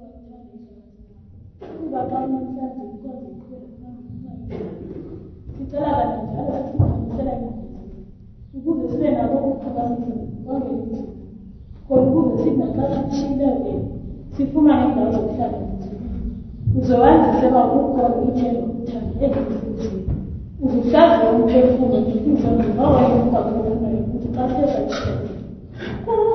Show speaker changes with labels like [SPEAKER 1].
[SPEAKER 1] kuba xa namhlanje ikwazi ukuphela sicela kanye njalo sihambisela ukuze sibe nabo ukuphakamisa kwangelithi khona ukuze sithi naxa sitshileke sifumane indawo zokuhlala uzowandise uba ukhona ithemba ukuthanda ezisenziwe uzihlaziye umphefumlo ngezinto njengoba yemva kokunayo ukuthi xa sezatshileke